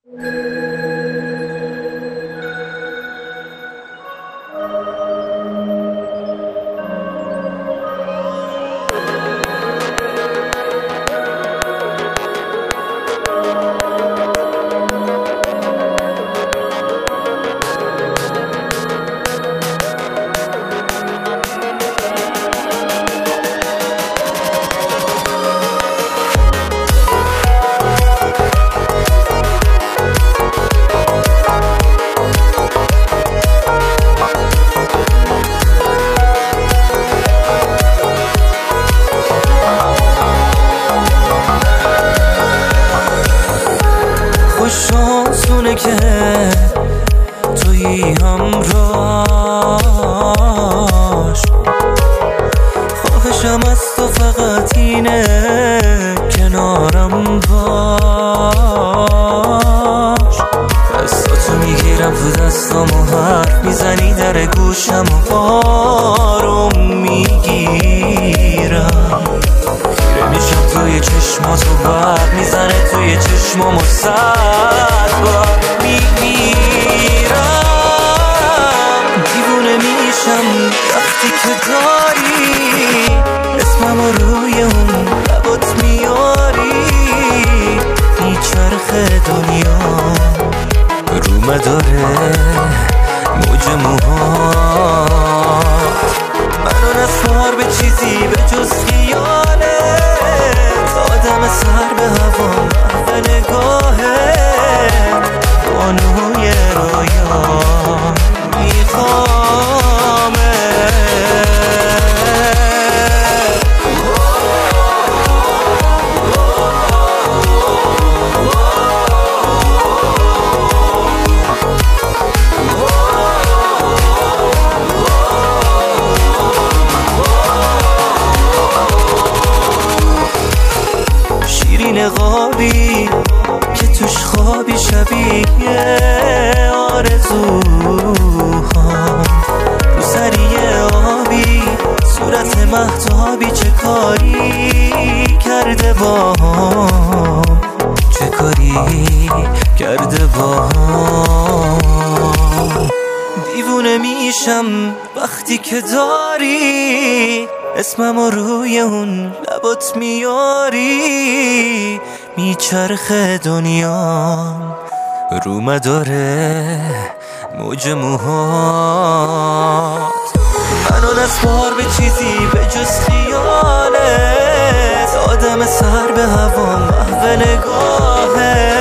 خوششانسونه که تویی همراهش، خواهشم از تو فقط اینه کنارم باش. دستاتو میگیرم تو دستام و حرف میزنی در گوشم و آروم میگیرم، خیره میشم توی چشماتو برق میزنه توی چشمام و صد بار میمیرم. دیوونه میشم وقتی که داری اسممو روی اون لبات میاری، میچرخه دنیا رو مداره موج موهات، منو نسوار به چیزی به جز خیالت، آدم سر به هوا محو نگاهت، بانوی رویا نقابی که توش خوابی شبیه آرزوهام، رو سریه آبی صورت مهتابی، چه کاری کرده باهام، چه کاری کرده باهام. دیوونه میشم وقتی که داری اسممو روی اون لبات میاری، میچرخه دنیا رو مداره موج موهات، منو نسوار به چیزی به جز خیالت، آدم سر به هوا محو نگاهت،